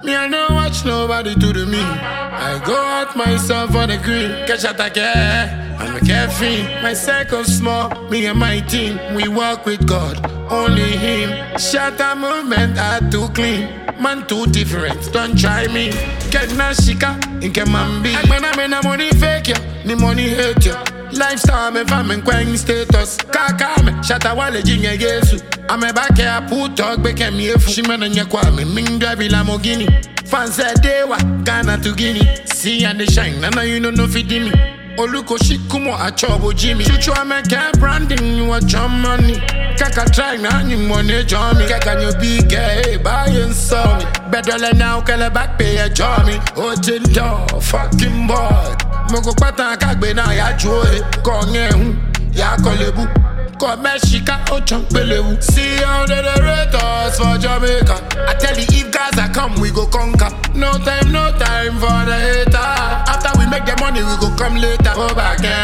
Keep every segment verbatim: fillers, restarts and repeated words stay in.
Me, I don't watch nobody to the me. I go out myself for the green. Catch out again, I'm a carefree. My circle small, me and my team. We work with God, only Him. Shatter movement are too clean. Man too different, don't try me. Get na shika, inke mambi. I when I'm in a money fake ya, ni money hate ya. Lifestyle me fam kwang status. Kaka me, shatter wale jinge yesu. I'm a back here, put talk, became me. She man on your kwame, ming drive Lamborghini. Fans say they wa Ghana to Guinea. See and they shine, and now you know no fit me. Oluko shikumo a chobo Jimmy. Chuchu a make branding, you a jam money. Kaka try na you money join me. Kaka you big gay, buy and sell me. Better than now, kala back pay a join me. Oh, dog, fucking boy. Moko pata kagbe na ya joy. Konge hu, ya kolebu. Ko meshika o champelewu. See how they rate us for Jamaica. I tell you if Gaza come, we go conquer. No time, no time for the hater. After we make the money, we go come later. Over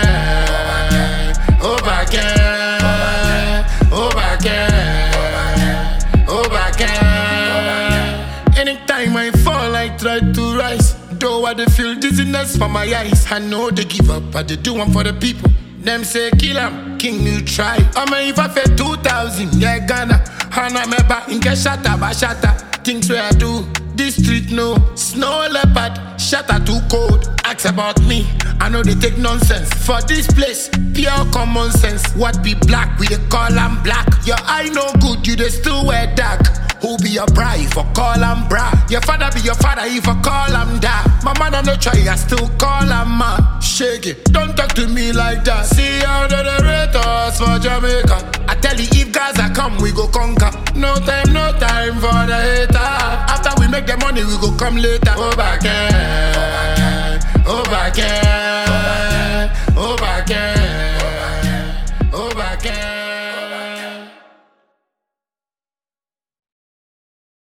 again, over again, over again, over again. Anytime I fall, I try to rise. Though I dey feel dizziness for my eyes. I know they give up, but they do one for the people. Them say kill am, king you try. I mean if I fed two thousand, yeah Ghana. Hana me back in get shatter, ba shatter. Things where I do, this street no. Snow leopard, shatter too cold. Ask about me, I know they take nonsense. For this place, pure common sense. What be black, we dey call am black. Your eye no good, you dey still wear dark. Who be your bra if I call am bra? Your father be your father if I call am da. My mother no try, I still call am man. Shake it, don't talk to me like that. See how they rate us for Jamaica. I tell you if Gaza come, we go conquer. No time, no time for the hater. After we make the money, we go come later. Over again, over again.